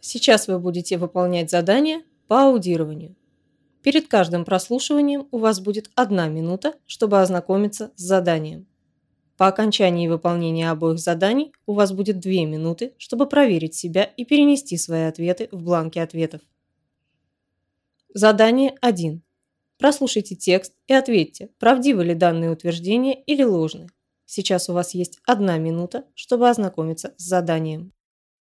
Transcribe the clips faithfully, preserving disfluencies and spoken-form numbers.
Сейчас вы будете выполнять задание по аудированию. Перед каждым прослушиванием у вас будет одна минута, чтобы ознакомиться с заданием. По окончании выполнения обоих заданий у вас будет две минуты, чтобы проверить себя и перенести свои ответы в бланки ответов. Задание один. Прослушайте текст и ответьте, правдивы ли данные утверждения или ложны. Сейчас у вас есть одна минута, чтобы ознакомиться с заданием.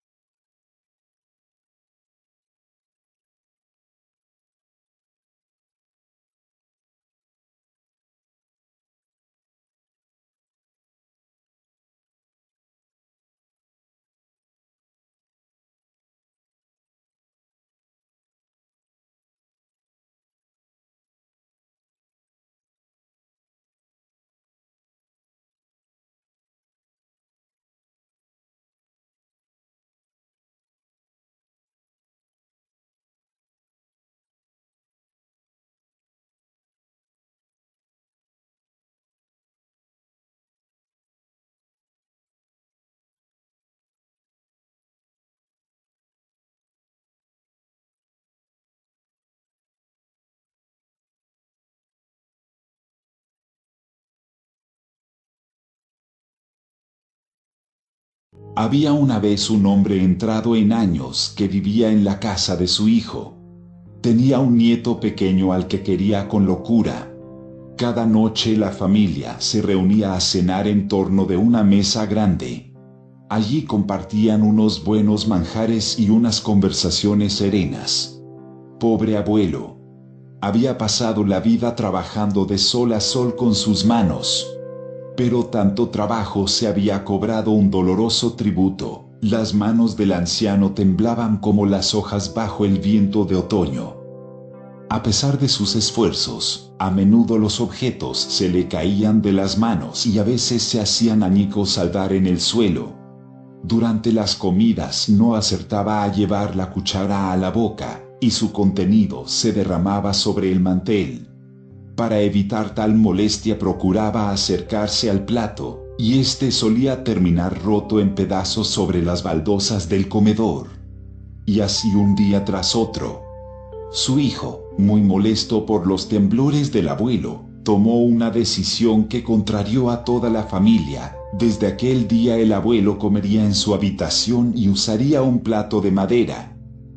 Había una vez un hombre entrado en años que vivía en la casa de su hijo. Tenía un nieto pequeño al que quería con locura. Cada noche la familia se reunía a cenar en torno de una mesa grande. Allí compartían unos buenos manjares y unas conversaciones serenas. Pobre abuelo. Había pasado la vida trabajando de sol a sol con sus manos. Pero tanto trabajo se había cobrado un doloroso tributo. Las manos del anciano temblaban como las hojas bajo el viento de otoño. A pesar de sus esfuerzos, a menudo los objetos se le caían de las manos y a veces se hacían añicos al dar en el suelo. Durante las comidas no acertaba a llevar la cuchara a la boca, y su contenido se derramaba sobre el mantel. Para evitar tal molestia procuraba acercarse al plato, y éste solía terminar roto en pedazos sobre las baldosas del comedor. Y así un día tras otro. Su hijo, muy molesto por los temblores del abuelo, tomó una decisión que contrarió a toda la familia. Desde aquel día el abuelo comería en su habitación y usaría un plato de madera.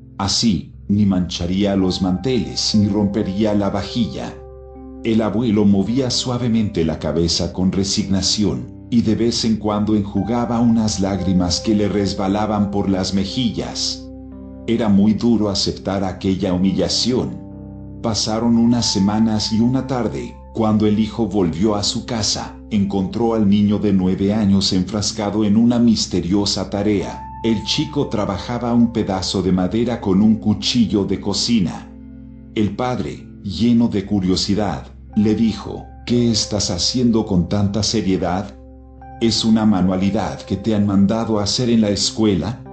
Así, ni mancharía los manteles ni rompería la vajilla. El abuelo movía suavemente la cabeza con resignación, y de vez en cuando enjugaba unas lágrimas que le resbalaban por las mejillas. Era muy duro aceptar aquella humillación. Pasaron unas semanas y una tarde, cuando el hijo volvió a su casa, encontró al niño de nueve años enfrascado en una misteriosa tarea. El chico trabajaba un pedazo de madera con un cuchillo de cocina. El padre, lleno de curiosidad, le dijo: ¿Qué estás haciendo con tanta seriedad? ¿Es una manualidad que te han mandado a hacer en la escuela?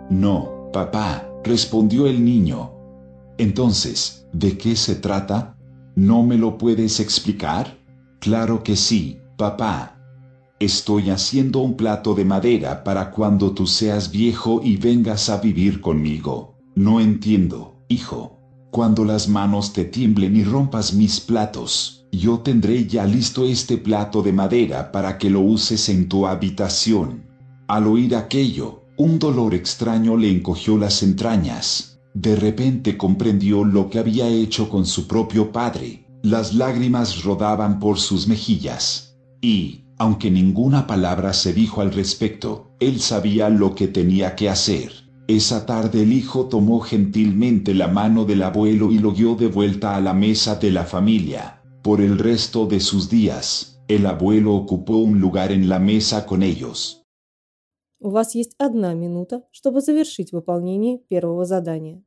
No, papá, respondió el niño. Entonces, ¿de qué se trata? ¿No me lo puedes explicar? Claro que sí, papá. Estoy haciendo un plato de madera para cuando tú seas viejo y vengas a vivir conmigo. No entiendo, hijo. Cuando las manos te tiemblen y rompas mis platos, yo tendré ya listo este plato de madera para que lo uses en tu habitación. Al oír aquello, un dolor extraño le encogió las entrañas. De repente comprendió lo que había hecho con su propio padre. Las lágrimas rodaban por sus mejillas. Y, aunque ninguna palabra se dijo al respecto, él sabía lo que tenía que hacer. Esa tarde el hijo tomó gentilmente la mano del abuelo y lo guió de vuelta a la mesa de la familia. Por el resto de sus días, el abuelo ocupó un lugar en la mesa con ellos. У вас есть одна минута, чтобы завершить выполнение первого задания.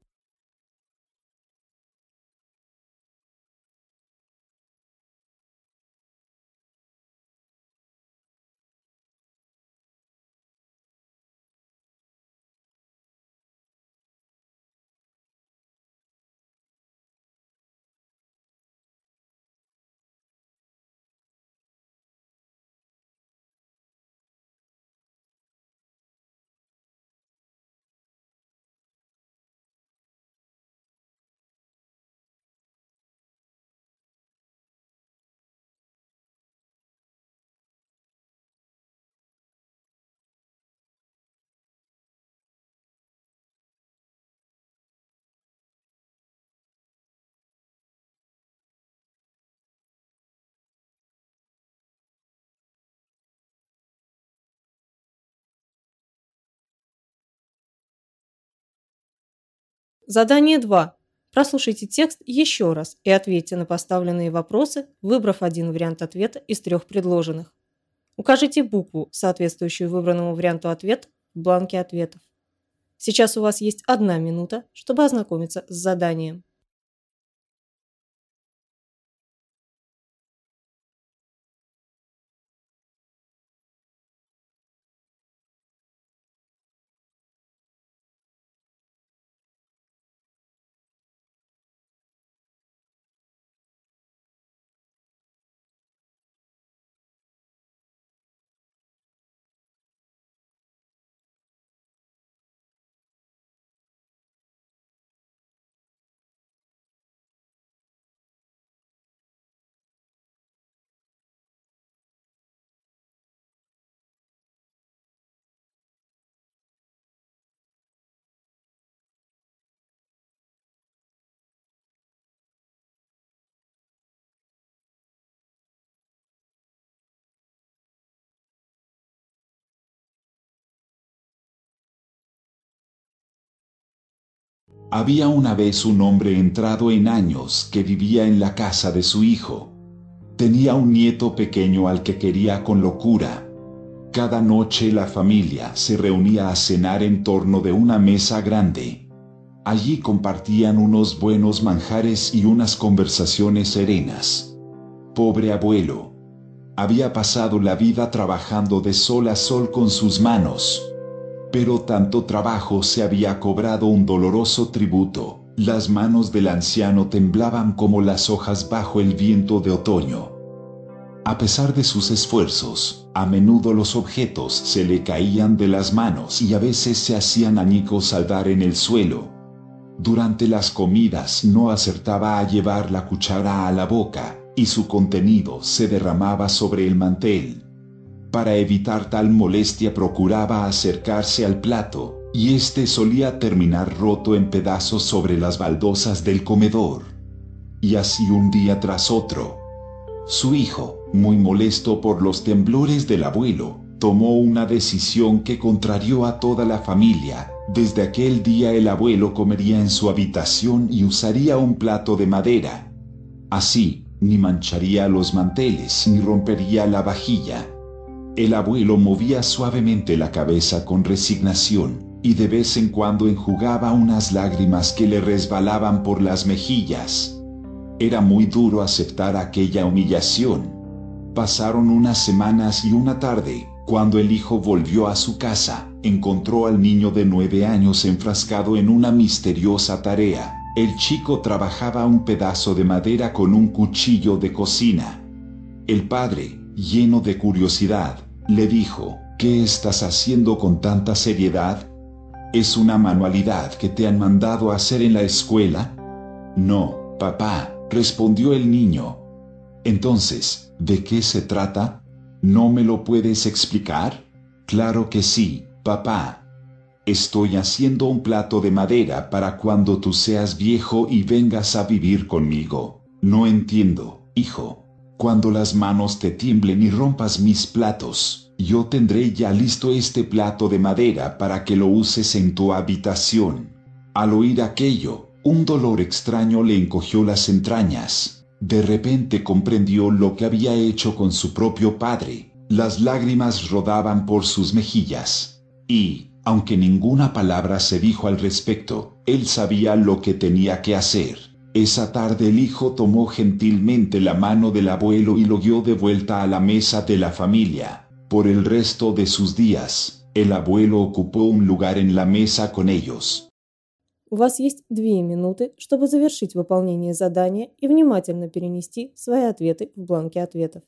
Задание два. Прослушайте текст еще раз и ответьте на поставленные вопросы, выбрав один вариант ответа из трех предложенных. Укажите букву, соответствующую выбранному варианту ответа, в бланке ответов. Сейчас у вас есть одна минута, чтобы ознакомиться с заданием. Había una vez un hombre entrado en años que vivía en la casa de su hijo. Tenía un nieto pequeño al que quería con locura. Cada noche la familia se reunía a cenar en torno de una mesa grande. Allí compartían unos buenos manjares y unas conversaciones serenas. Pobre abuelo. Había pasado la vida trabajando de sol a sol con sus manos. Pero tanto trabajo se había cobrado un doloroso tributo. Las manos del anciano temblaban como las hojas bajo el viento de otoño. A pesar de sus esfuerzos, a menudo los objetos se le caían de las manos y a veces se hacían añicos al dar en el suelo. Durante las comidas no acertaba a llevar la cuchara a la boca y su contenido se derramaba sobre el mantel. Para evitar tal molestia procuraba acercarse al plato, y éste solía terminar roto en pedazos sobre las baldosas del comedor. Y así un día tras otro. Su hijo, muy molesto por los temblores del abuelo, tomó una decisión que contrarió a toda la familia. Desde aquel día el abuelo comería en su habitación y usaría un plato de madera. Así, ni mancharía los manteles ni rompería la vajilla. El abuelo movía suavemente la cabeza con resignación, y de vez en cuando enjugaba unas lágrimas que le resbalaban por las mejillas. Era muy duro aceptar aquella humillación. Pasaron unas semanas y una tarde, cuando el hijo volvió a su casa, encontró al niño de nueve años enfrascado en una misteriosa tarea. El chico trabajaba un pedazo de madera con un cuchillo de cocina. El padre, lleno de curiosidad, le dijo: ¿Qué estás haciendo con tanta seriedad? ¿Es una manualidad que te han mandado a hacer en la escuela? No, papá, respondió el niño. Entonces, ¿de qué se trata? ¿No me lo puedes explicar? Claro que sí, papá. Estoy haciendo un plato de madera para cuando tú seas viejo y vengas a vivir conmigo. No entiendo, hijo. Cuando las manos te tiemblen y rompas mis platos, yo tendré ya listo este plato de madera para que lo uses en tu habitación. Al oír aquello, un dolor extraño le encogió las entrañas. De repente comprendió lo que había hecho con su propio padre. Las lágrimas rodaban por sus mejillas. Y, aunque ninguna palabra se dijo al respecto, él sabía lo que tenía que hacer. Esa tarde el hijo tomó gentilmente la mano del abuelo y lo guió de vuelta a la mesa de la familia. Por el resto de sus días, el abuelo ocupó un lugar en la mesa con ellos. У вас есть две минуты, чтобы завершить выполнение задания и внимательно перенести свои ответы в бланки ответов.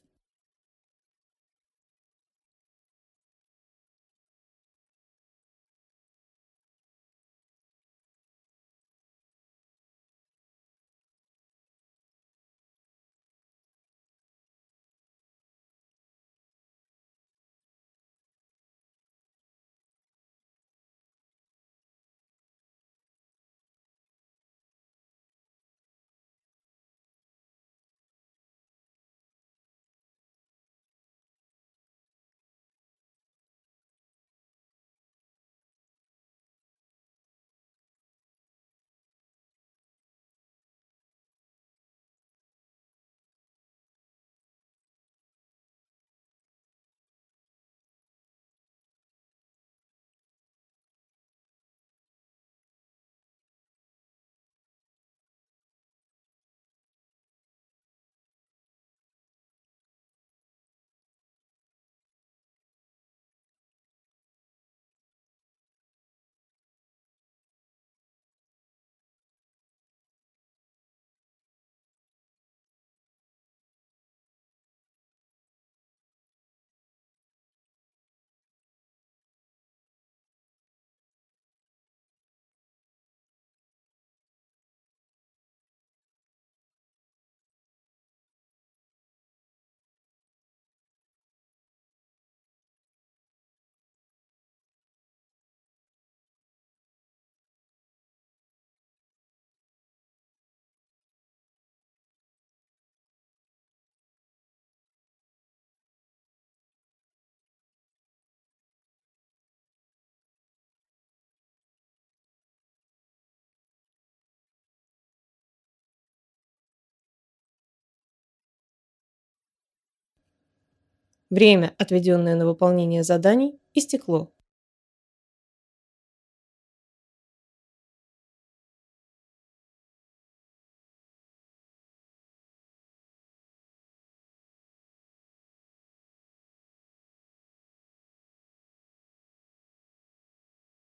Время, отведенное на выполнение заданий, истекло.